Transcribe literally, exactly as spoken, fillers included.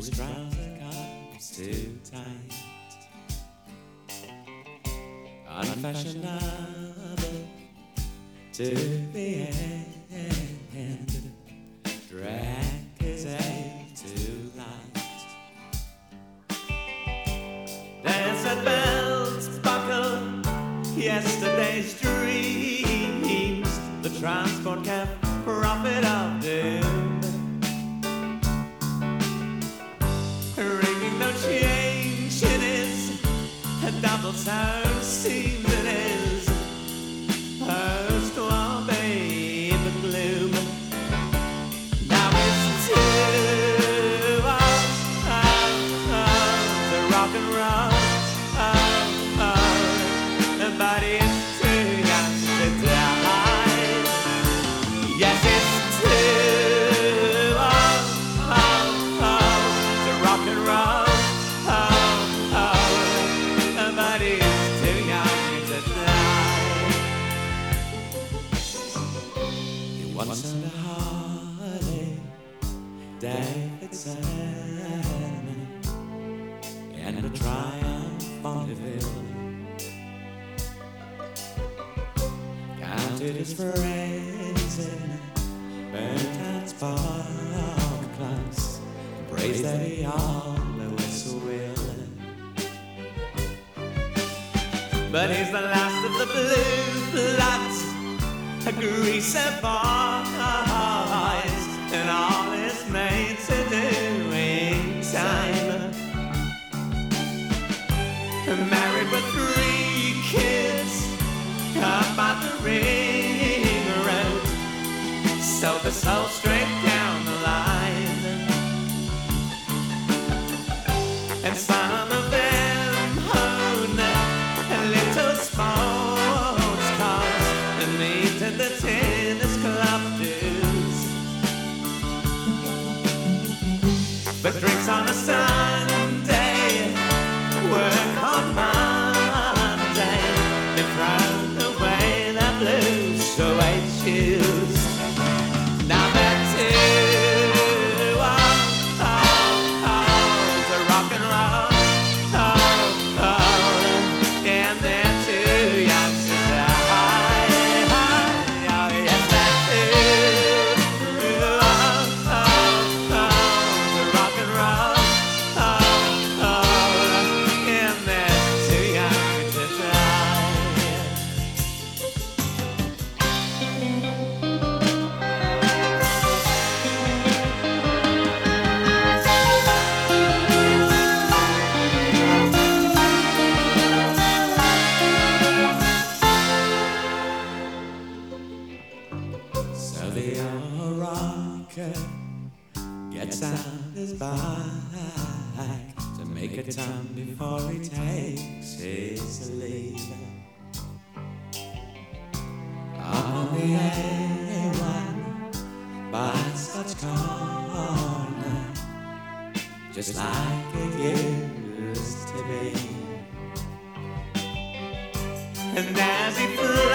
his trouser comes too tight. Unfashionable to the end, drag his aim too light. Desert bells buckle yesterday's dreams, the transport cab prophet of doom, ringing no change in his double tone seems it is supposed to obey the gloom. Now it's too old, oh, oh, to rock and roll, oh, oh, but it's too young to die. Yes, it's too old, oh, oh, to rock and roll. Once on a Harley Davidson and a Triumph Bonneville, counted his friends in Burnt Spark Plus, praised that he always will. But he's the last of the blue bloods, a greaser boys, and all is made to do in time. Married with three kids, up on the ring road, sold the soul straight down the line, and some of them own a little sports cars and meet at the tennis club dues, but drinks on a Sunday, work on Monday, they throw away the blues, so I choose. Now they're too old, oh, oh, to rock and roll, oh, oh, and they're too young to die. Oh, yes, they're too old, oh, oh, to rock and roll, oh, oh, and they're too young to die. So the old rocker gets out his bike to make a turn before he takes his leave. Up on the A one by Scotch Corner, just like it used to be. And as he flew